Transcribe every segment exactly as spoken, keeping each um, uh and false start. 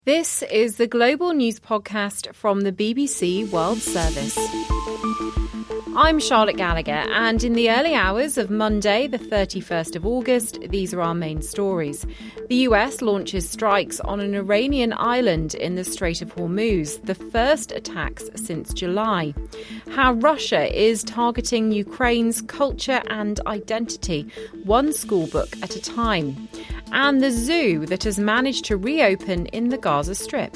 This is the Global News Podcast from the B B C World Service. I'm Charlotte Gallagher, and in the early hours of Monday, the thirty-first of August, these are our main stories. The U S launches strikes on an Iranian island in the Strait of Hormuz, the first attacks since July. How Russia is targeting Ukraine's culture and identity, one school book at a time. And the zoo that has managed to reopen in the Gaza Strip.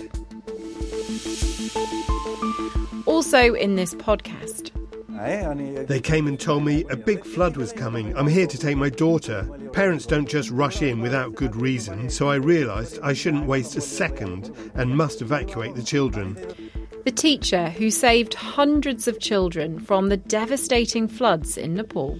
Also in this podcast. They came and told me a big flood was coming. I'm here to take my daughter. Parents don't just rush in without good reason, so I realised I shouldn't waste a second and must evacuate the children. The teacher who saved hundreds of children from the devastating floods in Nepal.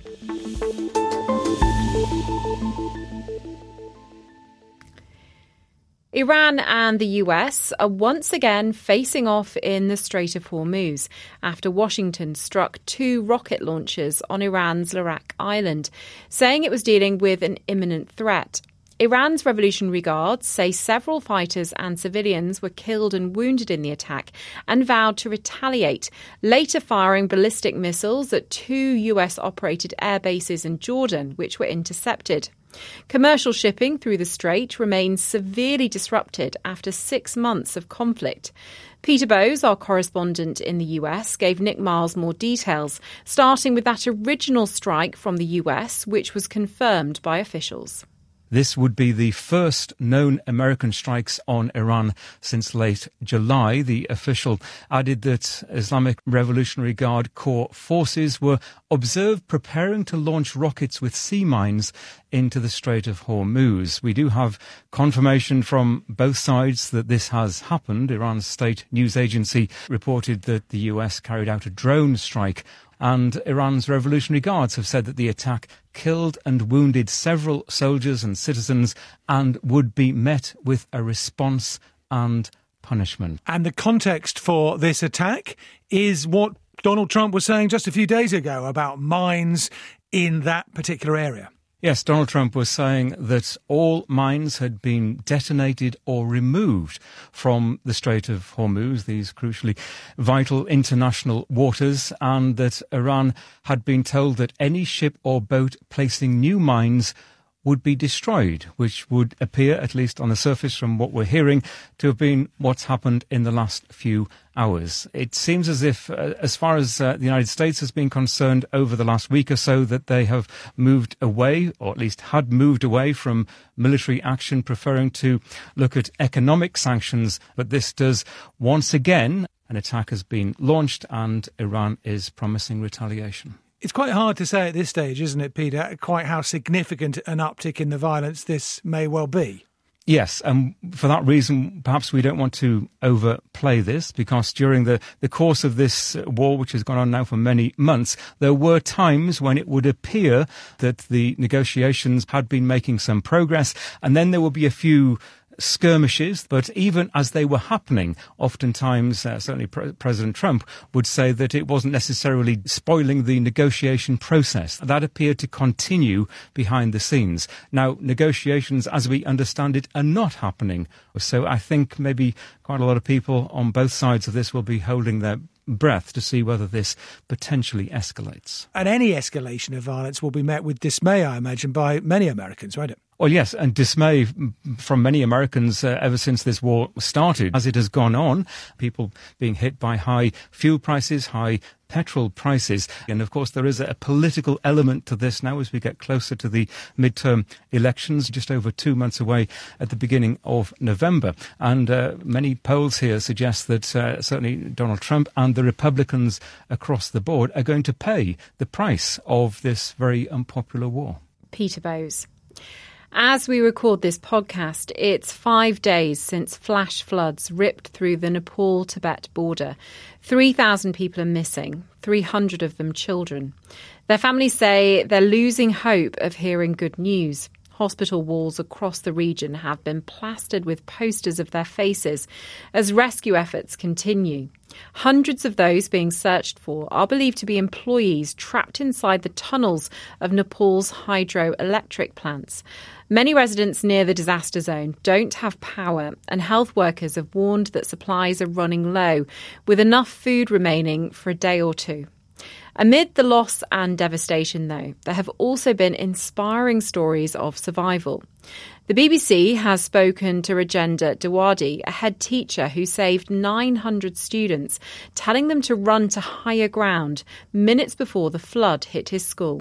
Iran and the U S are once again facing off in the Strait of Hormuz after Washington struck two rocket launches on Iran's Larak Island, saying it was dealing with an imminent threat. Iran's Revolutionary Guards say several fighters and civilians were killed and wounded in the attack and vowed to retaliate, later firing ballistic missiles at two U S-operated air bases in Jordan, which were intercepted. Commercial shipping through the strait remains severely disrupted after six months of conflict. Peter Bowes, our correspondent in the U S, gave Nick Miles more details, starting with that original strike from the U S, which was confirmed by officials. This would be the first known American strikes on Iran since late July. The official added that Islamic Revolutionary Guard Corps forces were observed preparing to launch rockets with sea mines into the Strait of Hormuz. We do have confirmation from both sides that this has happened. Iran's state news agency reported that the U S carried out a drone strike, and Iran's Revolutionary Guards have said that the attack killed and wounded several soldiers and citizens and would be met with a response and punishment. And the context for this attack is what Donald Trump was saying just a few days ago about mines in that particular area. Yes, Donald Trump was saying that all mines had been detonated or removed from the Strait of Hormuz, these crucially vital international waters, and that Iran had been told that any ship or boat placing new mines would be destroyed, which would appear, at least on the surface from what we're hearing, to have been what's happened in the last few hours. It seems as if, uh, as far as uh, the United States has been concerned over the last week or so, that they have moved away, or at least had moved away from military action, preferring to look at economic sanctions. But this does, once again, an attack has been launched and Iran is promising retaliation. It's quite hard to say at this stage, isn't it, Peter, quite how significant an uptick in the violence this may well be? Yes, and for that reason, perhaps we don't want to overplay this, because during the, the course of this war, which has gone on now for many months, there were times when it would appear that the negotiations had been making some progress, and then there would be a few skirmishes, but even as they were happening, oftentimes, uh, certainly Pre- President Trump would say that it wasn't necessarily spoiling the negotiation process. That appeared to continue behind the scenes. Now, negotiations, as we understand it, are not happening. So I think maybe quite a lot of people on both sides of this will be holding their breath to see whether this potentially escalates. And any escalation of violence will be met with dismay, I imagine, by many Americans, won't it? Well, yes, and dismay from many Americans uh, ever since this war started. As it has gone on, people being hit by high fuel prices, high petrol prices. And of course, there is a political element to this now as we get closer to the midterm elections, just over two months away at the beginning of November. And uh, many polls here suggest that uh, certainly Donald Trump and the Republicans across the board are going to pay the price of this very unpopular war. Peter Bowes. As we record this podcast, it's five days since flash floods ripped through the Nepal-Tibet border. three thousand people are missing, three hundred of them children. Their families say they're losing hope of hearing good news. Hospital walls across the region have been plastered with posters of their faces as rescue efforts continue. Hundreds of those being searched for are believed to be employees trapped inside the tunnels of Nepal's hydroelectric plants. Many residents near the disaster zone don't have power, and health workers have warned that supplies are running low, with enough food remaining for a day or two. Amid the loss and devastation, though, there have also been inspiring stories of survival. The B B C has spoken to Rajendra Dewadi, a head teacher who saved nine hundred students, telling them to run to higher ground minutes before the flood hit his school.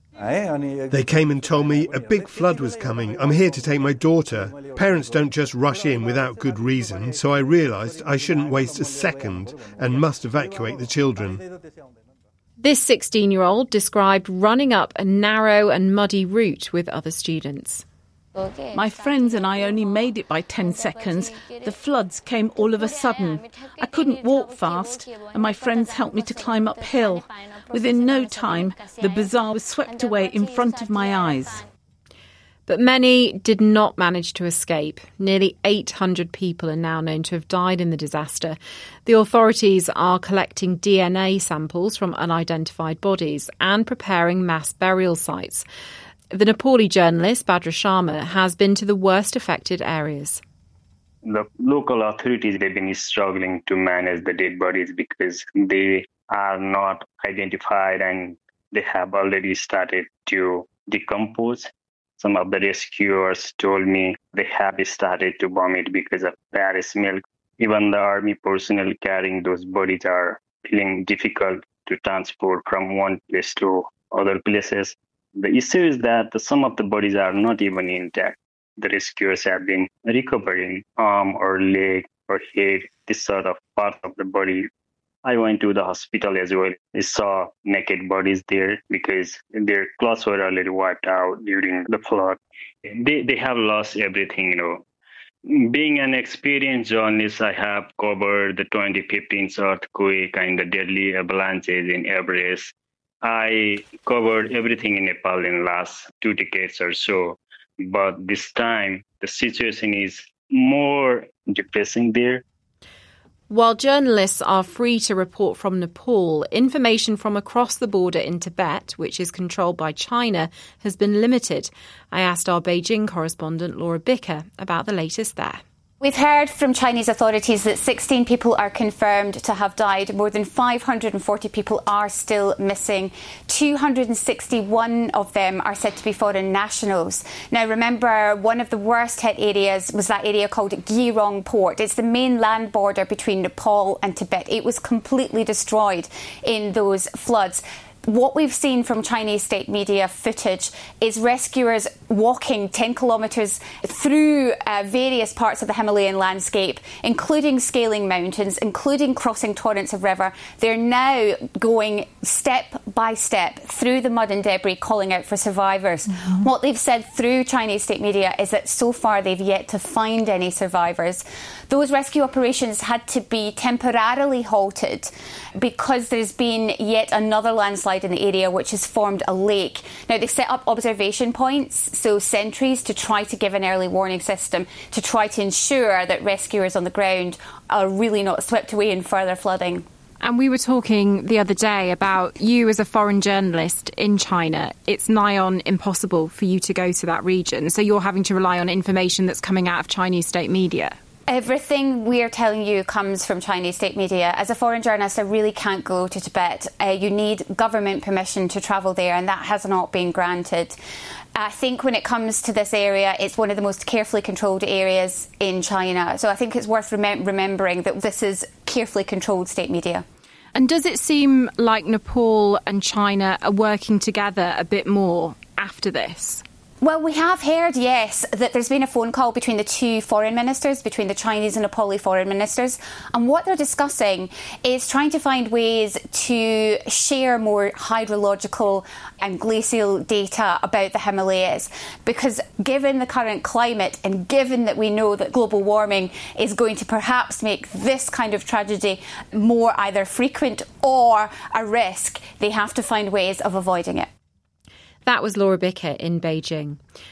They came and told me a big flood was coming. I'm here to take my daughter. Parents don't just rush in without good reason, so I realised I shouldn't waste a second and must evacuate the children. This sixteen-year-old described running up a narrow and muddy route with other students. My friends and I only made it by ten seconds. The floods came all of a sudden. I couldn't walk fast, and my friends helped me to climb uphill. Within no time, the bazaar was swept away in front of my eyes. But many did not manage to escape. Nearly eight hundred people are now known to have died in the disaster. The authorities are collecting D N A samples from unidentified bodies and preparing mass burial sites. The Nepali journalist Badra Sharma has been to the worst affected areas. The local authorities, they've been struggling to manage the dead bodies because they are not identified and they have already started to decompose. Some of the rescuers told me they have started to vomit because of bad smell. Even the army personnel carrying those bodies are feeling difficult to transport from one place to other places. The issue is that some of the bodies are not even intact. The rescuers have been recovering arm or leg or head, this sort of part of the body. I went to the hospital as well. I saw naked bodies there because their clothes were already wiped out during the flood. They they have lost everything, you know. Being an experienced journalist, I have covered the twenty fifteen earthquake and the deadly avalanches in Everest. I covered everything in Nepal in the last two decades or so. But this time, the situation is more depressing there. While journalists are free to report from Nepal, information from across the border in Tibet, which is controlled by China, has been limited. I asked our Beijing correspondent Laura Bicker about the latest there. We've heard from Chinese authorities that sixteen people are confirmed to have died. More than five hundred forty people are still missing. two hundred sixty-one of them are said to be foreign nationals. Now, remember, one of the worst hit areas was that area called Girong Port. It's the main land border between Nepal and Tibet. It was completely destroyed in those floods. What we've seen from Chinese state media footage is rescuers walking ten kilometres through uh, various parts of the Himalayan landscape, including scaling mountains, including crossing torrents of river. They're now going step by step through the mud and debris, calling out for survivors. Mm-hmm. What they've said through Chinese state media is that so far they've yet to find any survivors. Those rescue operations had to be temporarily halted because there's been yet another landslide in the area which has formed a lake. Now, they set up observation points, so sentries, to try to give an early warning system to try to ensure that rescuers on the ground are really not swept away in further flooding. And we were talking the other day about you as a foreign journalist in China. It's nigh on impossible for you to go to that region, so you're having to rely on information that's coming out of Chinese state media. Everything we are telling you comes from Chinese state media. As a foreign journalist, I really can't go to Tibet. Uh, you need government permission to travel there, and that has not been granted. I think when it comes to this area, it's one of the most carefully controlled areas in China. So I think it's worth rem- remembering that this is carefully controlled state media. And does it seem like Nepal and China are working together a bit more after this? Well, we have heard, yes, that there's been a phone call between the two foreign ministers, between the Chinese and Nepali foreign ministers. And what they're discussing is trying to find ways to share more hydrological and glacial data about the Himalayas. Because given the current climate and given that we know that global warming is going to perhaps make this kind of tragedy more either frequent or a risk, they have to find ways of avoiding it. That was Laura Bicker in Beijing.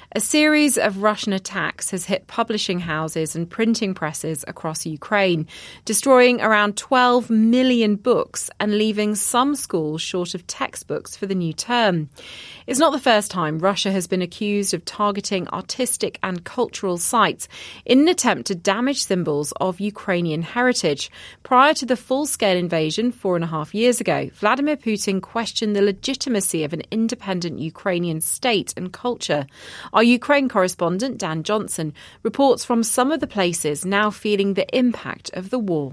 A series of Russian attacks has hit publishing houses and printing presses across Ukraine, destroying around twelve million books and leaving some schools short of textbooks for the new term. It's not the first time Russia has been accused of targeting artistic and cultural sites in an attempt to damage symbols of Ukrainian heritage. Prior to the full-scale invasion four and a half years ago, Vladimir Putin questioned the legitimacy of an independent Ukrainian state and culture. Our Ukraine correspondent, Dan Johnson, reports from some of the places now feeling the impact of the war.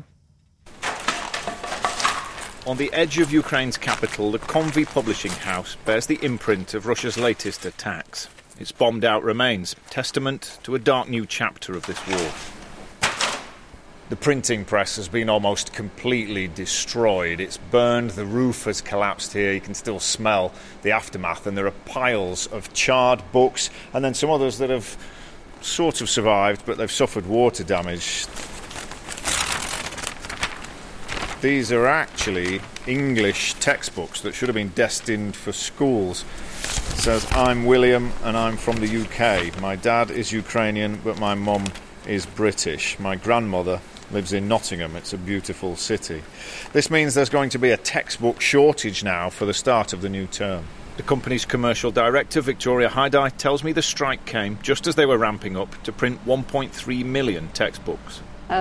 On the edge of Ukraine's capital, the Konvi publishing house bears the imprint of Russia's latest attacks. Its bombed-out remains, testament to a dark new chapter of this war. The printing press has been almost completely destroyed. It's burned, the roof has collapsed here, you can still smell the aftermath, and there are piles of charred books, and then some others that have sort of survived, but they've suffered water damage. These are actually English textbooks that should have been destined for schools. It says, "I'm William and I'm from the U K. My dad is Ukrainian, but my mum is British. My grandmother lives in Nottingham. It's a beautiful city." This means there's going to be a textbook shortage now for the start of the new term. The company's commercial director, Victoria Haidai, tells me the strike came just as they were ramping up to print one point three million textbooks. I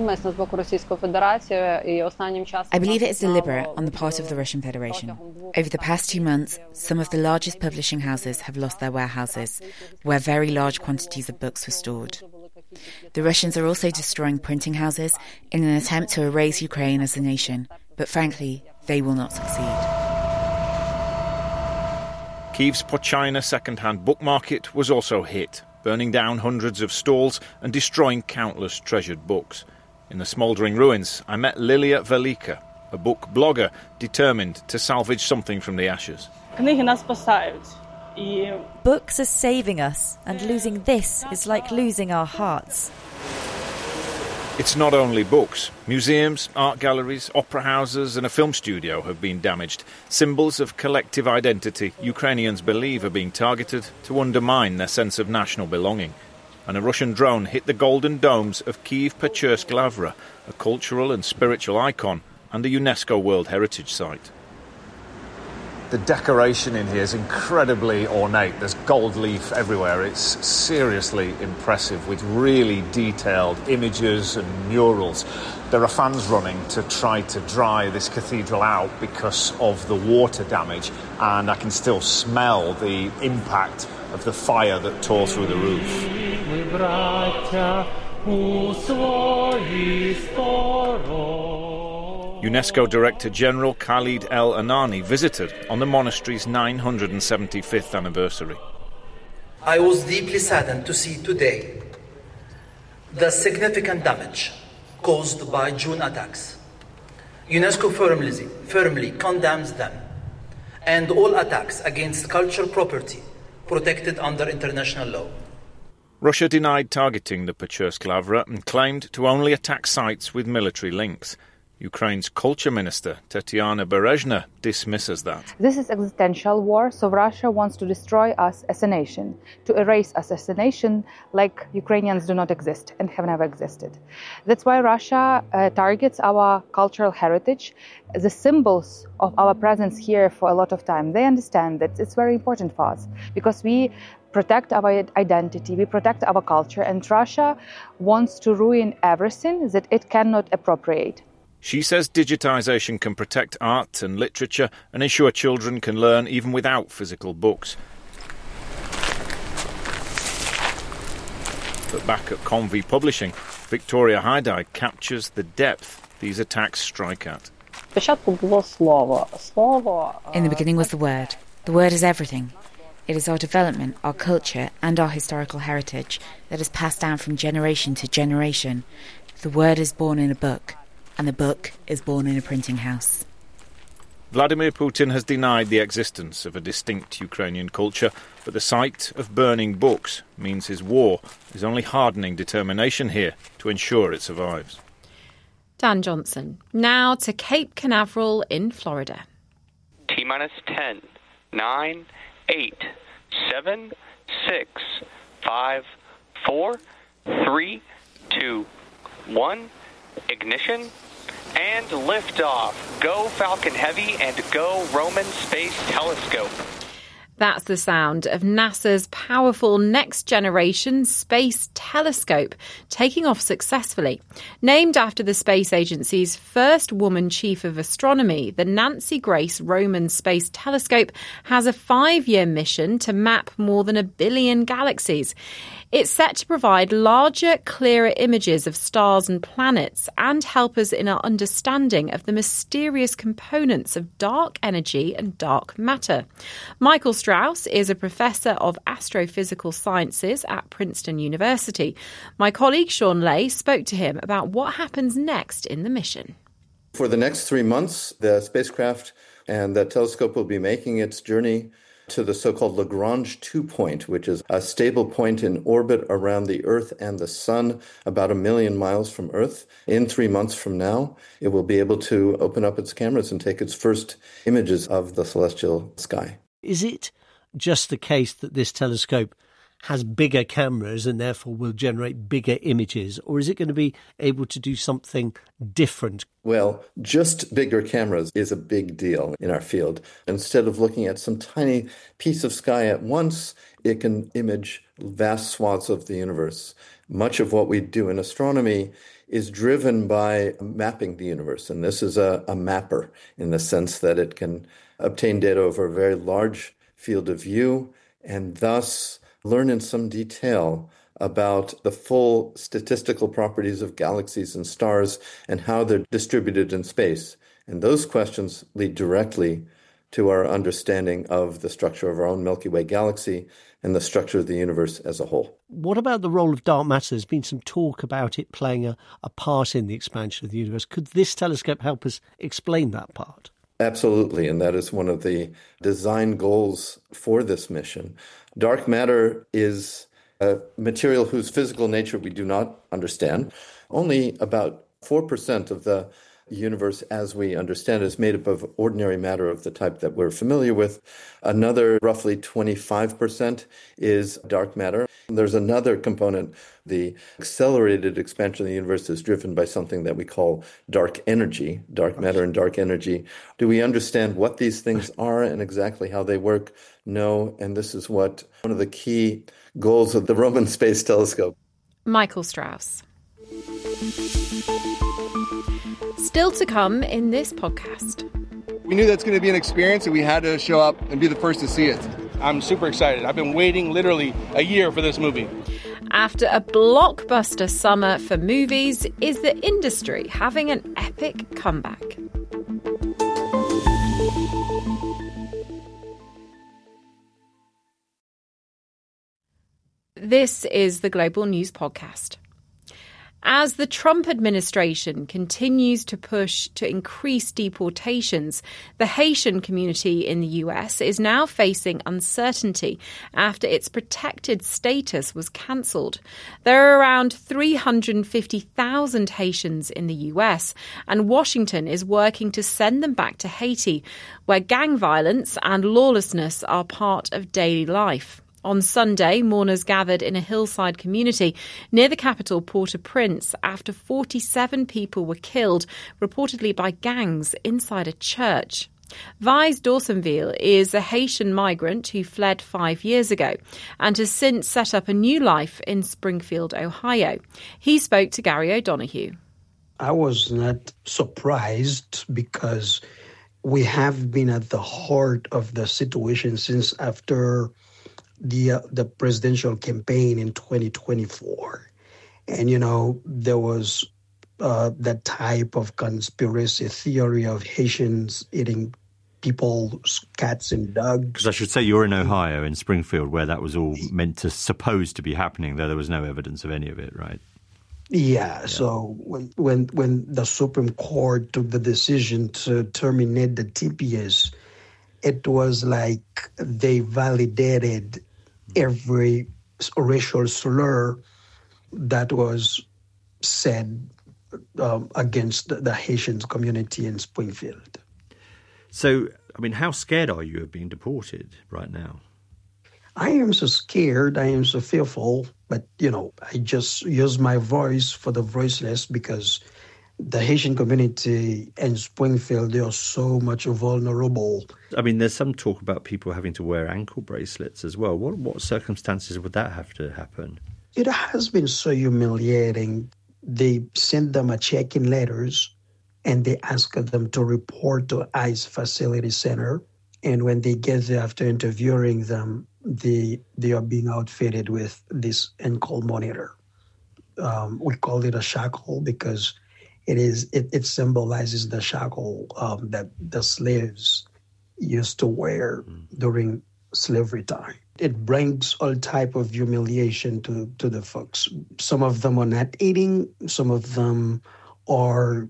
believe it is deliberate on the part of the Russian Federation. Over the past two months, some of the largest publishing houses have lost their warehouses, where very large quantities of books were stored. The Russians are also destroying printing houses in an attempt to erase Ukraine as a nation, but frankly, they will not succeed. Kyiv's Pochina second-hand book market was also hit, burning down hundreds of stalls and destroying countless treasured books. In the smouldering ruins, I met Lilia Velika, a book blogger determined to salvage something from the ashes. Books are saving us, and losing this is like losing our hearts. It's not only books. Museums, art galleries, opera houses and a film studio have been damaged. Symbols of collective identity Ukrainians believe are being targeted to undermine their sense of national belonging. And a Russian drone hit the golden domes of Kyiv-Pechursk Lavra, a cultural and spiritual icon and a UNESCO World Heritage Site. The decoration in here is incredibly ornate. There's gold leaf everywhere. It's seriously impressive with really detailed images and murals. There are fans running to try to dry this cathedral out because of the water damage, and I can still smell the impact of the fire that tore through the roof. UNESCO Director General Khalid El Anani visited on the monastery's nine hundred seventy-fifth anniversary. I was deeply saddened to see today the significant damage caused by June attacks. UNESCO firmly, firmly condemns them and all attacks against cultural property protected under international law. Russia denied targeting the Pechursk Lavra and claimed to only attack sites with military links. Ukraine's culture minister, Tatiana Berezhna, dismisses that. This is existential war, so Russia wants to destroy us as a nation, to erase us as a nation like Ukrainians do not exist and have never existed. That's why Russia uh, targets our cultural heritage, the symbols of our presence here for a lot of time. They understand that it's very important for us because we protect our identity, we protect our culture, and Russia wants to ruin everything that it cannot appropriate. She says digitisation can protect art and literature and ensure children can learn even without physical books. But back at Konvi Publishing, Victoria Haidai captures the depth these attacks strike at. In the beginning was the word. The word is everything. It is our development, our culture and our historical heritage that is passed down from generation to generation. The word is born in a book. And the book is born in a printing house. Vladimir Putin has denied the existence of a distinct Ukrainian culture, but the sight of burning books means his war is only hardening determination here to ensure it survives. Dan Johnson. Now to Cape Canaveral in Florida. T-minus ten, nine, eight, seven, six, five, four, three, two, one, ignition, and liftoff. Go Falcon Heavy and go Roman Space Telescope. That's the sound of NASA's powerful next-generation space telescope taking off successfully. Named after the space agency's first woman chief of astronomy, the Nancy Grace Roman Space Telescope has a five-year mission to map more than a billion galaxies. It's set to provide larger, clearer images of stars and planets and help us in our understanding of the mysterious components of dark energy and dark matter. Michael Strauss is a professor of astrophysical sciences at Princeton University. My colleague Sean Lay spoke to him about what happens next in the mission. For the next three months, the spacecraft and the telescope will be making its journey to the so-called Lagrange two point, which is a stable point in orbit around the Earth and the Sun, about a million miles from Earth. In three months from now, it will be able to open up its cameras and take its first images of the celestial sky. Is it just the case that this telescope has bigger cameras and therefore will generate bigger images, or is it going to be able to do something different? Well, just bigger cameras is a big deal in our field. Instead of looking at some tiny piece of sky at once, it can image vast swaths of the universe. Much of what we do in astronomy is driven by mapping the universe, and this is a, a mapper in the sense that it can obtain data over a very large field of view and thus learn in some detail about the full statistical properties of galaxies and stars and how they're distributed in space. And those questions lead directly to our understanding of the structure of our own Milky Way galaxy and the structure of the universe as a whole. What about the role of dark matter? There's been some talk about it playing a, a part in the expansion of the universe. Could this telescope help us explain that part? Absolutely, and that is one of the design goals for this mission. Dark matter is a material whose physical nature we do not understand. Only about four percent of the universe as we understand it is made up of ordinary matter of the type that we're familiar with. Another roughly twenty-five percent is dark matter. There's another component. The accelerated expansion of the universe is driven by something that we call dark energy, dark matter and dark energy. Do we understand what these things are and exactly how they work? No, and this is what one of the key goals of the Roman Space Telescope. Michael Strauss. Still to come in this podcast. We knew that's going to be an experience and we had to show up and be the first to see it. I'm super excited. I've been waiting literally a year for this movie. After a blockbuster summer for movies, is the industry having an epic comeback? This is the Global News Podcast. As the Trump administration continues to push to increase deportations, the Haitian community in the U S is now facing uncertainty after its protected status was cancelled. There are around three hundred fifty thousand Haitians in the U S, and Washington is working to send them back to Haiti, where gang violence and lawlessness are part of daily life. On Sunday, mourners gathered in a hillside community near the capital, Port-au-Prince, after forty-seven people were killed, reportedly by gangs inside a church. Vise Dawsonville is a Haitian migrant who fled five years ago and has since set up a new life in Springfield, Ohio. He spoke to Gary O'Donoghue. I was not surprised because we have been at the heart of the situation since after the uh, the presidential campaign in twenty twenty-four. And, you know, there was uh, that type of conspiracy theory of Haitians eating people's cats and dogs. Because I should say you're in Ohio, in Springfield, where that was all meant to, supposed to be happening, though there was no evidence of any of it, right? Yeah, yeah. So when, when, when the Supreme Court took the decision to terminate the T P S, it was like they validated every racial slur that was said um, against the, the Haitian community in Springfield. So, I mean, how scared are you of being deported right now? I am so scared, I am so fearful, but, you know, I just use my voice for the voiceless because the Haitian community in Springfield, they are so much vulnerable. I mean, there's some talk about people having to wear ankle bracelets as well. What, what circumstances would that have to happen? It has been so humiliating. They send them a check-in letters and they ask them to report to ICE Facility Center. And when they get there after interviewing them, they, they are being outfitted with this ankle monitor. Um, we call it a shackle because it is it, it symbolizes the shackle um, that the slaves used to wear during slavery time. It brings all type of humiliation to, to the folks. Some of them are not eating. Some of them are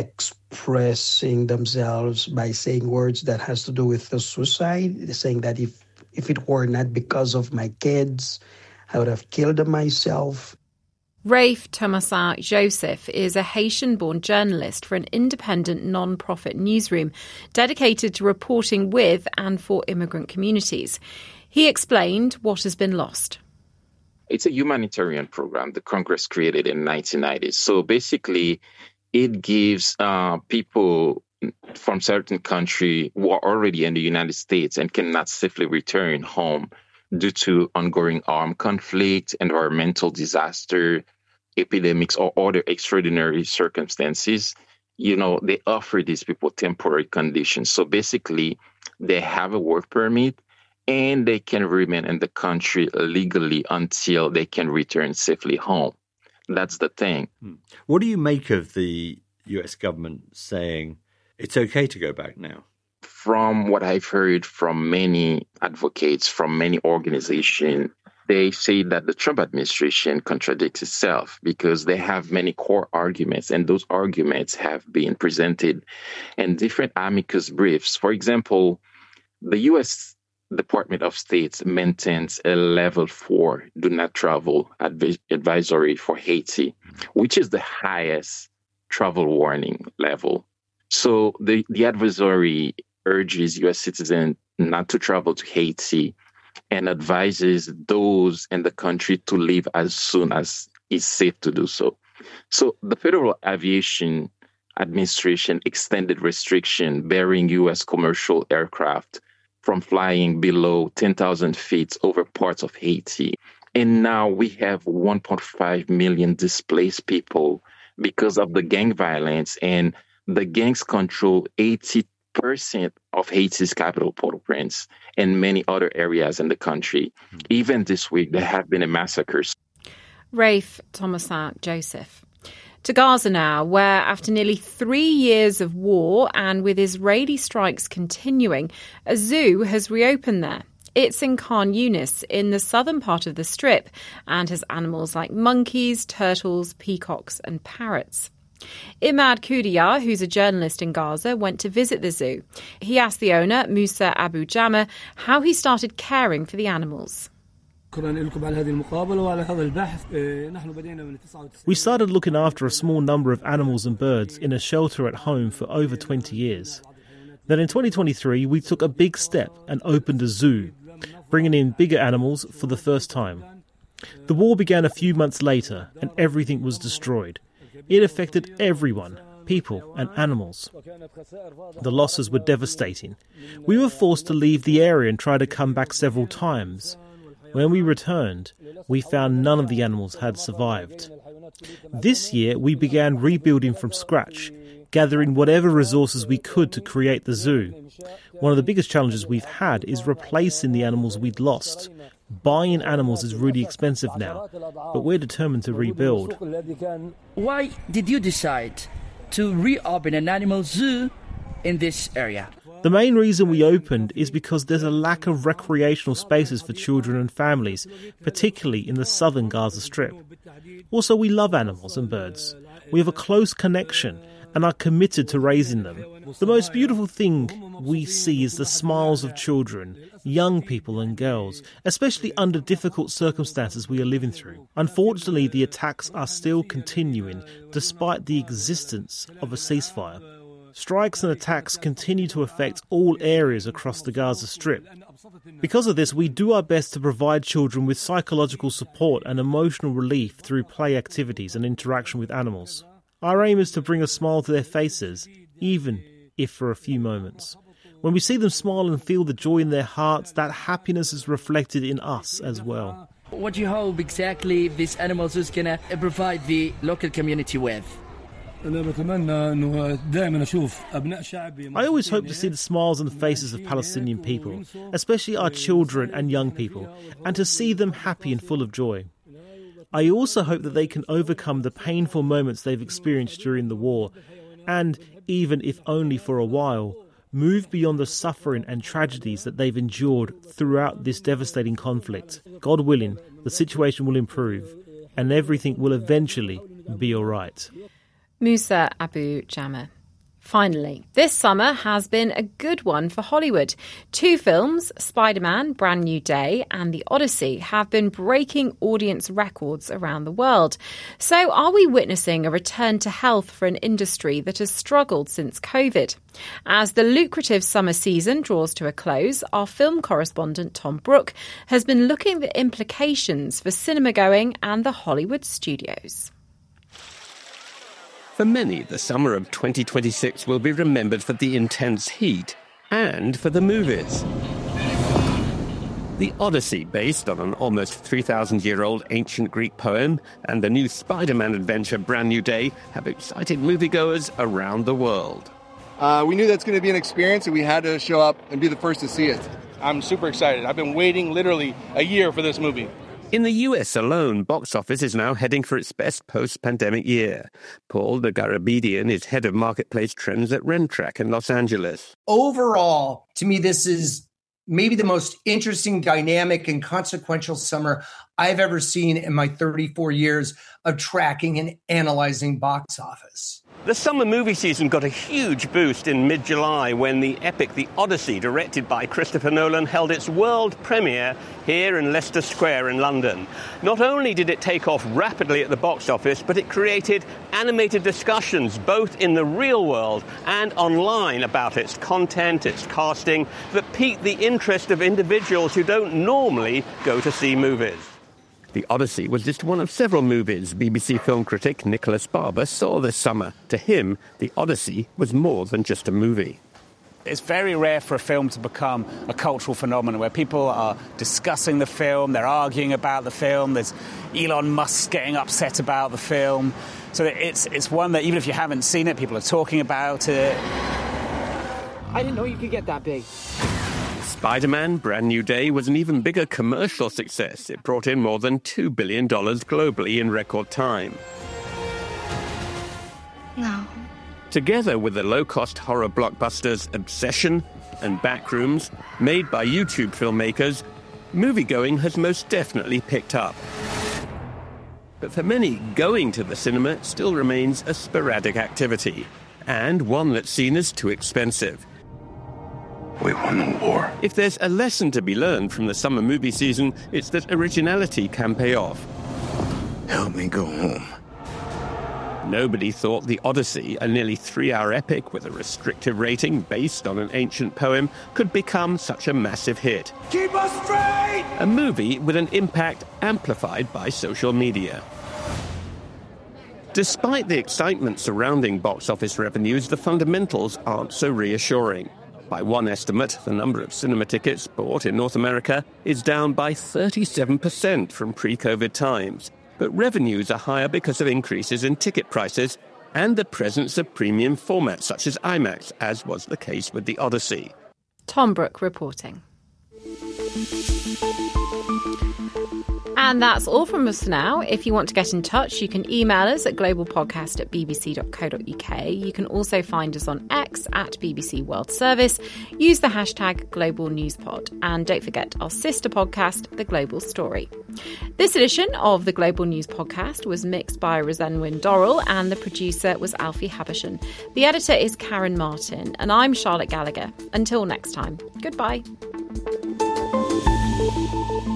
expressing themselves by saying words that has to do with the suicide. They're saying that if, if it were not because of my kids, I would have killed myself. Rafe Thomasin Joseph is a Haitian-born journalist for an independent non-profit newsroom dedicated to reporting with and for immigrant communities. He explained what has been lost. It's a humanitarian program the Congress created in the nineteen nineties. So basically, it gives uh, people from certain country who are already in the United States and cannot safely return home due to ongoing armed conflict, environmental disaster, epidemics, or other extraordinary circumstances. You know, they offer these people temporary conditions. So basically, they have a work permit and they can remain in the country legally until they can return safely home. That's the thing. What do you make of the U S government saying it's okay to go back now? From what I've heard from many advocates, from many organizations, they say that the Trump administration contradicts itself because they have many core arguments, and those arguments have been presented in different amicus briefs. For example, the U S Department of State maintains a level four do not travel adv- advisory for Haiti, which is the highest travel warning level. So the, the advisory urges U S citizens not to travel to Haiti and advises those in the country to leave as soon as it's safe to do so. So the Federal Aviation Administration extended restriction bearing U S commercial aircraft from flying below ten thousand feet over parts of Haiti. And now we have one point five million displaced people because of the gang violence, and the gangs control eighty percent of Haiti's capital, Port-au-Prince, and many other areas in the country. Mm-hmm. Even this week, there have been a massacres. Rafe Thomasin Joseph. To Gaza now, where after nearly three years of war and with Israeli strikes continuing, a zoo has reopened there. It's in Khan Yunis, in the southern part of the Strip, and has animals like monkeys, turtles, peacocks and parrots. Imad Koudia, who's a journalist in Gaza, went to visit the zoo. He asked the owner, Musa Abu Jama, how he started caring for the animals. We started looking after a small number of animals and birds in a shelter at home for over twenty years. Then in twenty twenty-three, we took a big step and opened a zoo, bringing in bigger animals for the first time. The war began a few months later and everything was destroyed. It affected everyone, people and animals. The losses were devastating. We were forced to leave the area and try to come back several times. When we returned, we found none of the animals had survived. This year, we began rebuilding from scratch, gathering whatever resources we could to create the zoo. One of the biggest challenges we've had is replacing the animals we'd lost. Buying animals is really expensive now, but we're determined to rebuild. Why did you decide to reopen an animal zoo in this area? The main reason we opened is because there's a lack of recreational spaces for children and families, particularly in the southern Gaza Strip. Also, we love animals and birds. We have a close connection and are committed to raising them. The most beautiful thing we see is the smiles of children, young people and girls, especially under difficult circumstances we are living through. Unfortunately, the attacks are still continuing despite the existence of a ceasefire. Strikes and attacks continue to affect all areas across the Gaza Strip. Because of this, we do our best to provide children with psychological support and emotional relief through play activities and interaction with animals. Our aim is to bring a smile to their faces, even if for a few moments. When we see them smile and feel the joy in their hearts, that happiness is reflected in us as well. What do you hope exactly this animal zoo is going to provide the local community with? I always hope to see the smiles on the faces of Palestinian people, especially our children and young people, and to see them happy and full of joy. I also hope that they can overcome the painful moments they've experienced during the war, and, even if only for a while, move beyond the suffering and tragedies that they've endured throughout this devastating conflict. God willing, the situation will improve, and everything will eventually be all right. Musa Abu Jamah. Finally, this summer has been a good one for Hollywood. Two films, Spider-Man, Brand New Day and The Odyssey, have been breaking audience records around the world. So are we witnessing a return to health for an industry that has struggled since COVID? As the lucrative summer season draws to a close, our film correspondent Tom Brooke has been looking at the implications for cinema going and the Hollywood studios. For many, the summer of twenty twenty-six will be remembered for the intense heat and for the movies. The Odyssey, based on an almost three thousand year old ancient Greek poem, and the new Spider-Man adventure Brand New Day have excited moviegoers around the world. Uh, we knew that's going to be an experience and we had to show up and be the first to see it. I'm super excited. I've been waiting literally a year for this movie. In the U S alone, box office is now heading for its best post-pandemic year. Paul de Garabedian is head of marketplace trends at Rentrack in Los Angeles. Overall, to me, this is maybe the most interesting, dynamic, and consequential summer I've ever seen in my thirty-four years of tracking and analyzing box office. The summer movie season got a huge boost in mid-July when the epic The Odyssey, directed by Christopher Nolan, held its world premiere here in Leicester Square in London. Not only did it take off rapidly at the box office, but it created animated discussions both in the real world and online about its content, its casting, that piqued the interest of individuals who don't normally go to see movies. The Odyssey was just one of several movies B B C film critic Nicholas Barber saw this summer. To him, The Odyssey was more than just a movie. It's very rare for a film to become a cultural phenomenon where people are discussing the film, they're arguing about the film, there's Elon Musk getting upset about the film. So it's it's one that even if you haven't seen it, people are talking about it. I didn't know you could get that big. Spider-Man Brand New Day was an even bigger commercial success. It brought in more than two billion dollars globally in record time. No. Together with the low-cost horror blockbusters Obsession and Backrooms, made by YouTube filmmakers, moviegoing has most definitely picked up. But for many, going to the cinema still remains a sporadic activity, and one that's seen as too expensive. We won the war. If there's a lesson to be learned from the summer movie season, it's that originality can pay off. Help me go home. Nobody thought The Odyssey, a nearly three-hour epic with a restrictive rating based on an ancient poem, could become such a massive hit. Keep us straight! A movie with an impact amplified by social media. Despite the excitement surrounding box office revenues, the fundamentals aren't so reassuring. By one estimate, the number of cinema tickets bought in North America is down by thirty-seven percent from pre-COVID times. But revenues are higher because of increases in ticket prices and the presence of premium formats such as IMAX, as was the case with The Odyssey. Tom Brooke reporting. And that's all from us for now. If you want to get in touch, you can email us at globalpodcast at bbc dot co dot uk. You can also find us on X at B B C World Service. Use the hashtag Global Newspod. And don't forget our sister podcast, The Global Story. This edition of the Global News Podcast was mixed by Rosenwin Dorrell and the producer was Alfie Habashan. The editor is Karen Martin and I'm Charlotte Gallagher. Until next time, goodbye.